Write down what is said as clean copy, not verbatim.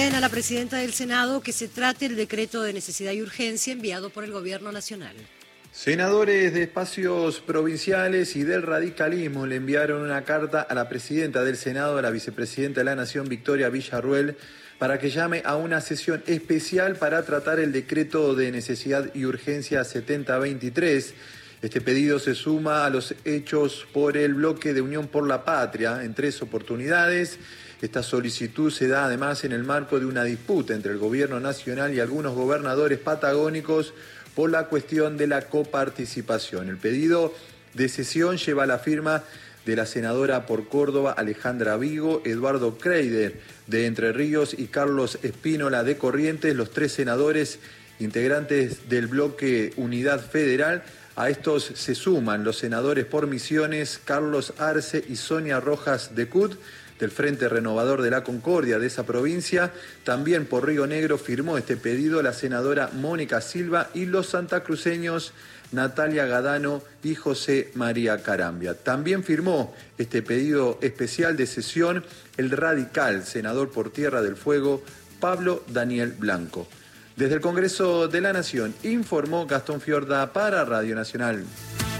piden a la presidenta del Senado que se trate el decreto de necesidad y urgencia enviado por el Gobierno Nacional. Senadores de espacios provinciales y del radicalismo le enviaron una carta a la presidenta del Senado, a la vicepresidenta de la Nación, Victoria Villarruel, para que llame a una sesión especial para tratar el decreto de necesidad y urgencia 7023. Este pedido se suma a los hechos por el bloque de Unión por la Patria en 3 oportunidades. Esta solicitud se da además en el marco de una disputa entre el Gobierno Nacional y algunos gobernadores patagónicos por la cuestión de la coparticipación. El pedido de sesión lleva la firma de la senadora por Córdoba Alejandra Vigo, Eduardo Kreider de Entre Ríos y Carlos Espínola de Corrientes, los 3 senadores integrantes del bloque Unidad Federal. A estos se suman los senadores por Misiones, Carlos Arce y Sonia Rojas de Cut, del Frente Renovador de la Concordia de esa provincia. También por Río Negro firmó este pedido la senadora Mónica Silva y los santacruceños Natalia Gadano y José María Carambia. También firmó este pedido especial de sesión el radical senador por Tierra del Fuego Pablo Daniel Blanco. Desde el Congreso de la Nación informó Gastón Fiorda para Radio Nacional.